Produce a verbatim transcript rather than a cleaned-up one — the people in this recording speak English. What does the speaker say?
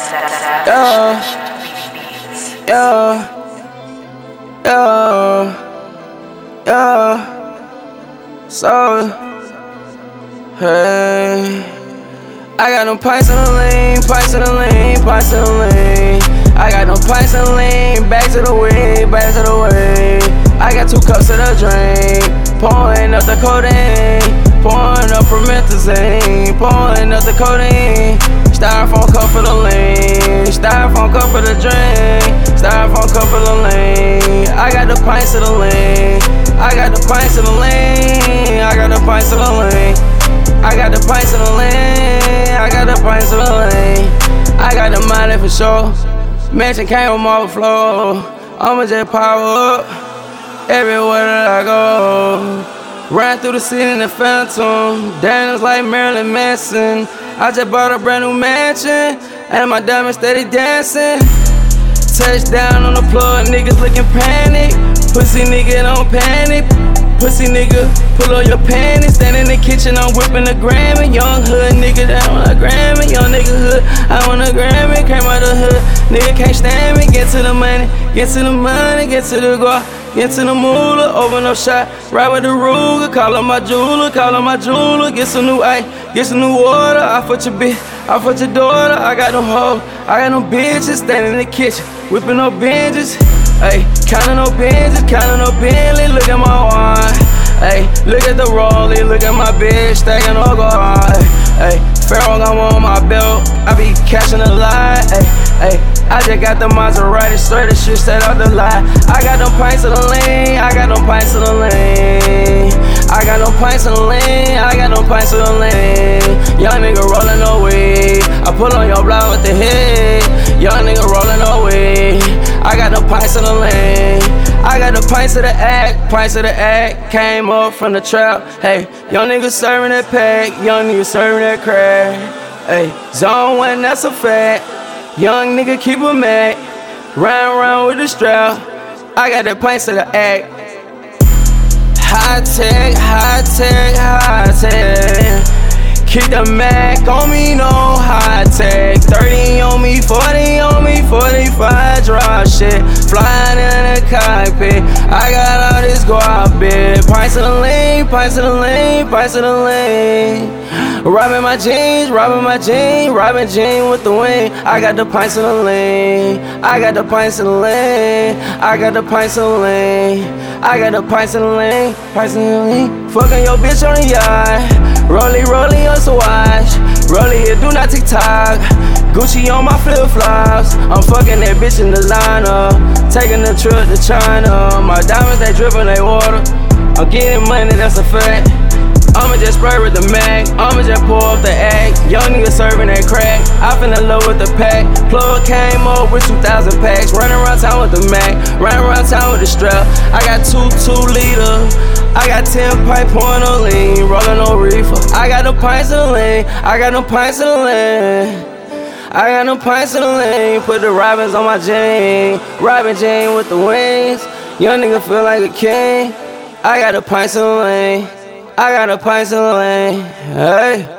Yeah, yeah, yeah, yeah. So, hey, I got no pints in the lane, pints in the lane, pints in the lane. I got no pints in the lane, back to the way, back to the way. I got two cups of the drink, pouring up the codeine, pouring up promethazine, pouring up the codeine. Styrofoam cup for the lane, styrofoam cup for the drink, styrofoam cup for the lane. I got the pints of the lane, I got the pints of the lane, I got the pints of the lane, I got the pints of the lane, I got the pints of the lane. I got the money for sure. Mansion came with marble floor. I'ma just power up everywhere that I go. Ran through the city in the Phantom. Daniels like Marilyn Manson. I just bought a brand new mansion, and my diamonds steady dancing. Touchdown on the plug, niggas looking panic. Pussy nigga don't panic. Pussy nigga, pull on your panties. Stand in the kitchen, I'm whipping the Grammy. Young hood nigga, that want a Grammy. Young nigga hood, I want a Grammy. Came out the hood, nigga can't stand me. Get to the money, get to the money, get to the guap, get to the moolah. Open up shop, ride with the Ruger. Call up my jeweler, call up my jeweler. Get some new ice, get some new water. I put your bitch, I put your daughter. I got no hoes, I got no bitches. Standing in the kitchen, whipping up binges. Ayy, counting no Benzes, counting no Bentley, look at my wine. Ayy, look at the rollie, look at my bitch, stacking no gold. Ayy, Pharaoh got one on my belt, I be catching a lie. Ayy, ayy, I just got the Maserati, straight as shit, set out the lie. I got them pints of the lane, I got them pints of the lane. I got no pints in the lane, I got no pints in the lane. Young nigga rolling away, I pull on your block with the head. Young nigga rolling away, I got the pints in the lane. I got the pints of the act, pints of the act. Came up from the trap, hey. Young nigga serving that pack, young nigga serving that crack. Hey, zone one, that's a fact. Young nigga keep a Mac, round round with the strap. I got the pints of the act. High tech, high tech, high tech. Keep the Mac on me, no high tech. thirty on me, forty on me, forty-five drop shit. Flying in the cockpit, I got all this guap bit. Pints in the lane, pints in the lane, pints in the lane. Robbing my jeans, robbing my jeans, robbing jeans with the wing. I got the pints in the lane, I got the pints in the lane, I got the pints in the lane, I got the pints in the lane, pints in the lane. Fucking your bitch on the yacht. Rollie, rollie on some watch. Rollie here, do not TikTok. Gucci on my flip flops. I'm fucking that bitch in the designer. Taking a trip to China. My diamonds, they drippin' they water. I'm getting money, that's a fact. I'ma just spray with the Mac, I'ma just pour up the act. Young nigga serving that crack, I finna load with the pack. Plug came up with two thousand packs, running around town with the Mac, running around town with the strap. I got two two liter, I got ten pipe pouring on lean, rolling no reefer. I got no pints in the lane, I got no pints in the lane. I got no pints in the lane, put the Robins on my jean, Robin Jean with the wings. Young nigga feel like a king. I got the pints in the lane, I got a pints in the lane, hey.